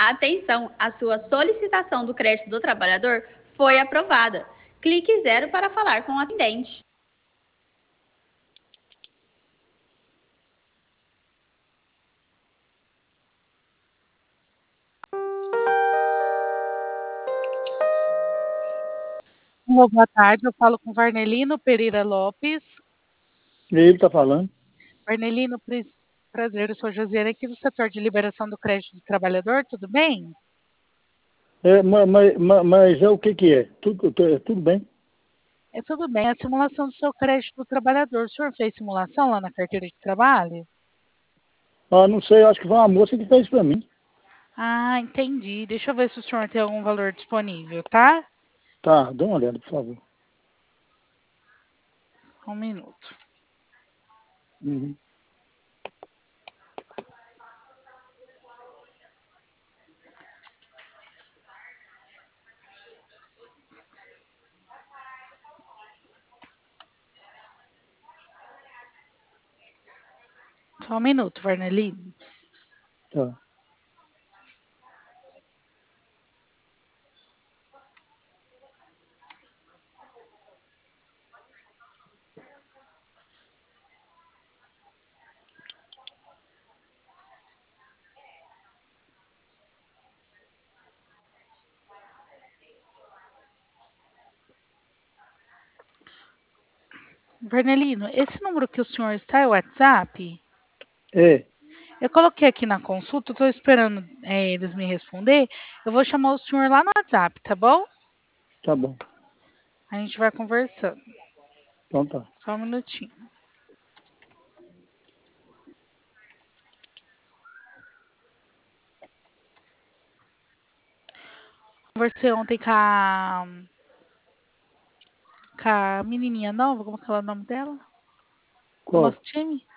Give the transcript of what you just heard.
Atenção, a sua solicitação do crédito do trabalhador foi aprovada. Clique 0 para falar com o atendente. Boa tarde, eu falo com Varnelino Pereira Lopes. Ele está falando. Varnelino, prazer, eu sou Josiane aqui do setor de liberação do crédito do trabalhador, tudo bem? Mas é o que é? Tudo bem? É tudo bem, a simulação do seu crédito do trabalhador. O senhor fez simulação lá na carteira de trabalho? Ah, não sei, acho que foi uma moça que fez para mim. Ah, entendi. Deixa eu ver se o senhor tem algum valor disponível, tá? Tá, dá uma olhada, por favor. Um minuto. Uhum. Só um minuto, Varnelino. Tá. Varnelino, esse número que o senhor está é o WhatsApp? É, Eu coloquei aqui na consulta, estou esperando eles me responder. Eu vou chamar o senhor lá no WhatsApp, tá bom? tá bom. A gente vai conversando. Então tá. Só um minutinho. Conversei ontem com a menininha nova, como é que é o nome dela? Do Qual? nosso time?